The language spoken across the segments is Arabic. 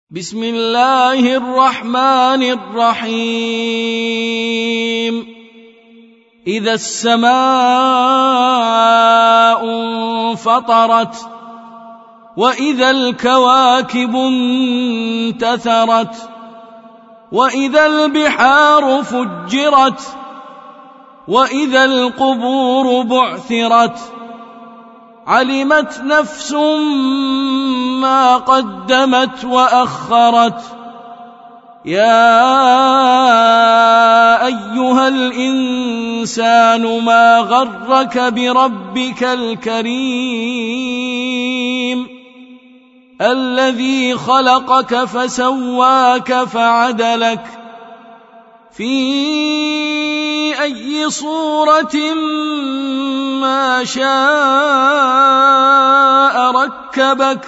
بسم الله الرحمن الرحيم إذا السماء انفطرت وإذا الكواكب انتثرت وإذا البحار فجرت وإذا القبور بعثرت علمت نفس ما قدمت وأخرت يا أيها الإنسان ما غرك بربك الكريم الذي خلقك فسواك فعدلك في أي صورة ما شاء ركبك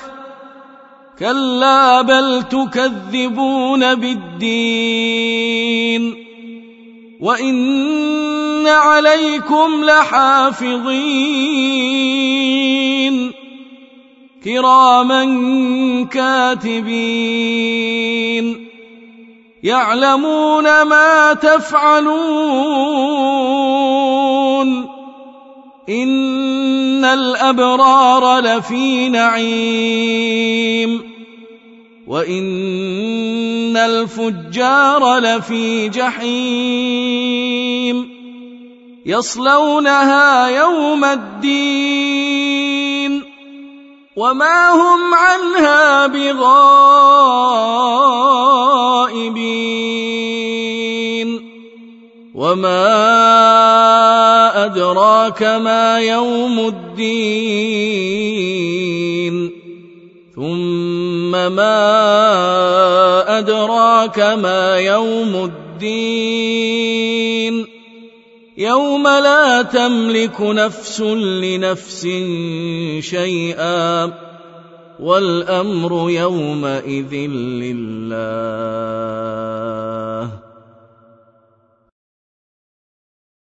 كلا بل تكذبون بالدين وإن عليكم لحافظين كراما كاتبين يعلمون ما تفعلون إن الأبرار لفي نعيم وإن الفجار لفي جحيم يصلونها يوم الدين وما هم عنها بغائبين وما أدراك ما يوم الدين ثم ما أدراك ما يوم الدين يوم لا تملك نفس لنفس شيئا والأمر يومئذ لله